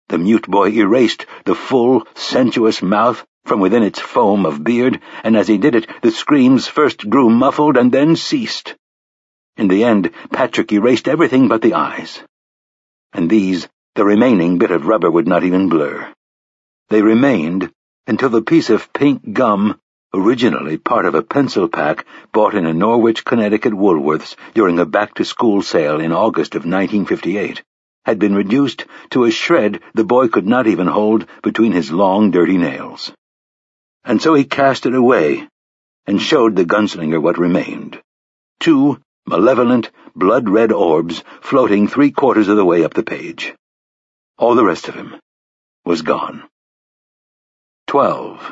The mute boy erased the full, sensuous mouth from within its foam of beard, and as he did it, the screams first grew muffled and then ceased. In the end, Patrick erased everything but the eyes. And these, the remaining bit of rubber would not even blur. They remained until the piece of pink gum, originally part of a pencil pack bought in a Norwich, Connecticut Woolworths during a back-to-school sale in August of 1958, had been reduced to a shred the boy could not even hold between his long, dirty nails. And so he cast it away and showed the gunslinger what remained. 2 malevolent, blood-red orbs floating 3/4 of the way up the page. All the rest of him was gone. 12.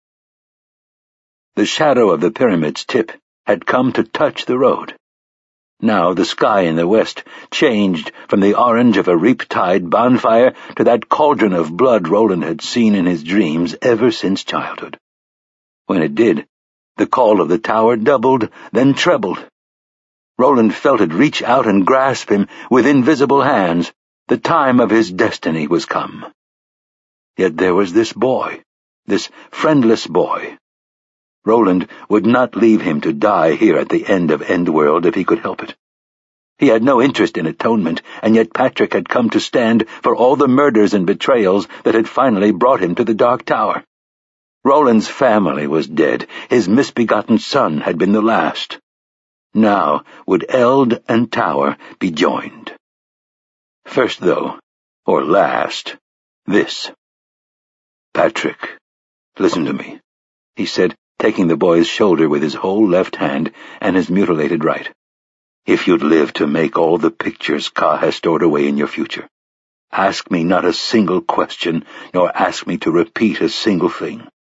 The shadow of the pyramid's tip had come to touch the road. Now the sky in the west changed from the orange of a reap-tide bonfire to that cauldron of blood Roland had seen in his dreams ever since childhood. When it did, the call of the tower doubled, then trebled. Roland felt it reach out and grasp him with invisible hands. The time of his destiny was come. Yet there was this boy, this friendless boy. Roland would not leave him to die here at the end of Endworld if he could help it. He had no interest in atonement, and yet Patrick had come to stand for all the murders and betrayals that had finally brought him to the Dark Tower. Roland's family was dead. His misbegotten son had been the last. Now would Eld and Tower be joined. First, though, or last, this. "Patrick, listen to me," he said, taking the boy's shoulder with his whole left hand and his mutilated right. "If you'd live to make all the pictures Ka has stored away in your future, ask me not a single question, nor ask me to repeat a single thing.